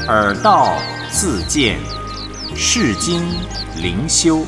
耳道自见，世经灵修。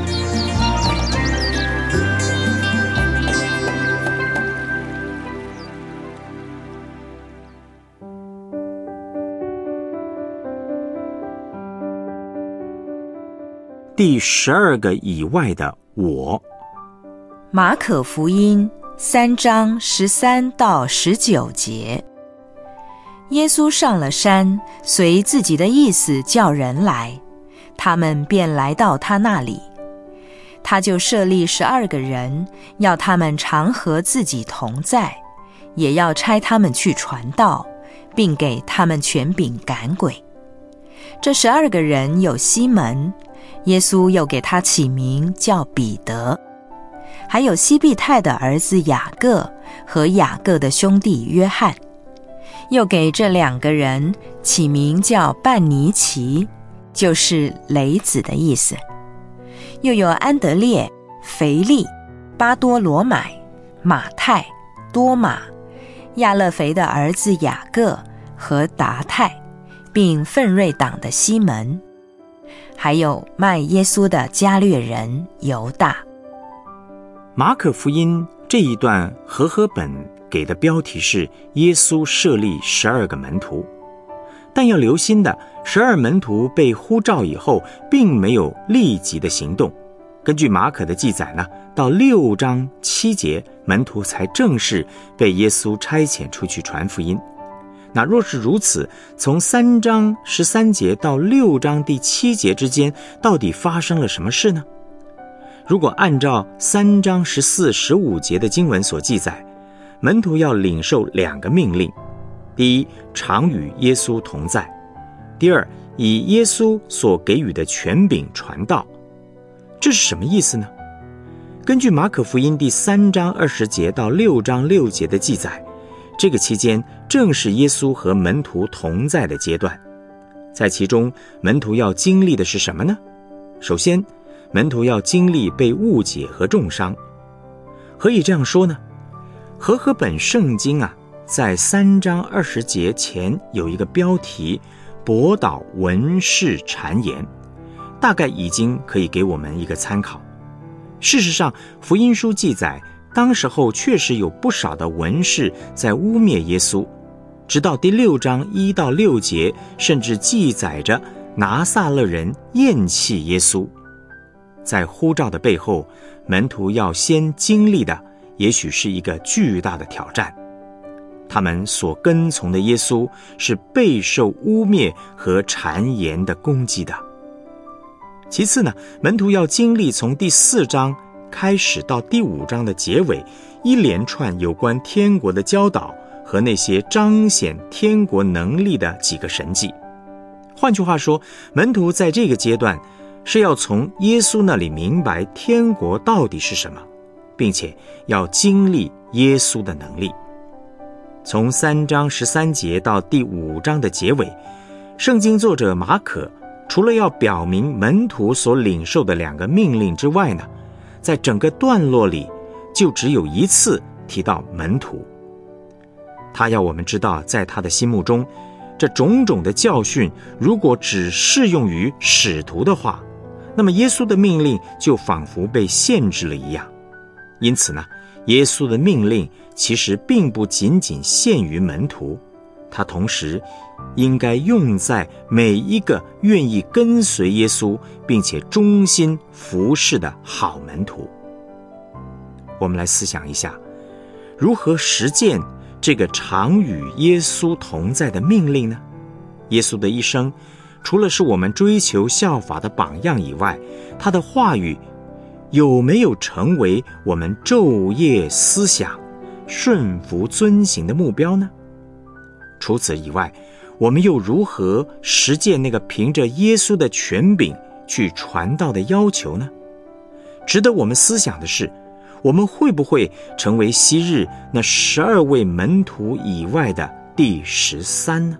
第12个以外的我。 马可福音3章13到19节。耶稣上了山，随自己的意思叫人来，他们便来到他那里。他就设立12个人，要他们常和自己同在，也要差他们去传道，并给他们权柄赶鬼。这12个人有西门，耶稣又给他起名叫彼得，还有西庇太的儿子雅各和雅各的兄弟约翰，又给这2个人起名叫半尼其，就是雷子的意思。又有安德烈、腓利、巴多罗买、马太、多马、亚勒腓的儿子雅各和达太，并奋锐党的西门，还有卖耶稣的加略人犹大。 马可福音这一段和合本给的标题是耶稣设立12个门徒，但要留心的，12门徒被呼召以后并没有立即的行动。根据马可的记载呢，到6章7节，门徒才正式被耶稣差遣出去传福音。那若是如此，从3章13节到6章第7节之间，到底发生了什么事呢？如果按照3章14、15节的经文所记载，门徒要领受2个命令：第一，常与耶稣同在；第二，以耶稣所给予的权柄传道。这是什么意思呢？根据马可福音第3章20节到6章6节的记载，这个期间正是耶稣和门徒同在的阶段。在其中，门徒要经历的是什么呢？首先，门徒要经历被误解和重伤。何以这样说呢？和合本圣经在3章20节前有一个标题，驳倒文士谗言，大概已经可以给我们一个参考。事实上，福音书记载，当时候确实有不少的文士在污蔑耶稣，直到第6章1到6节，甚至记载着拿撒勒人厌弃耶稣。在呼召的背后，门徒要先经历的也许是一个巨大的挑战。他们所跟从的耶稣是备受污蔑和谗言的攻击的。其次呢，门徒要经历从第4章开始到第5章的结尾，一连串有关天国的教导和那些彰显天国能力的几个神迹。换句话说，门徒在这个阶段是要从耶稣那里明白天国到底是什么，并且要经历耶稣的能力。从3章13节到第5章的结尾，圣经作者马可除了要表明门徒所领受的2个命令之外呢，在整个段落里就只有一次提到门徒。他要我们知道，在他的心目中，这种种的教训如果只适用于使徒的话，那么耶稣的命令就仿佛被限制了一样。因此呢，耶稣的命令其实并不仅仅限于门徒，他同时应该用在每一个愿意跟随耶稣并且忠心服侍的好门徒。我们来思想一下，如何实践这个常与耶稣同在的命令呢？耶稣的一生除了是我们追求效法的榜样以外，他的话语有没有成为我们昼夜思想、顺服遵行的目标呢？除此以外，我们又如何实践那个凭着耶稣的权柄去传道的要求呢？值得我们思想的是，我们会不会成为昔日那12位门徒以外的第13呢？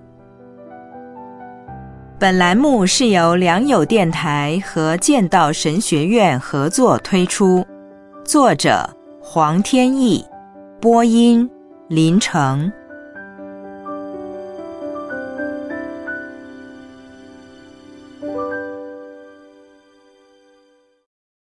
本栏目是由良友电台和建道神学院合作推出，作者黄天益，播音林成。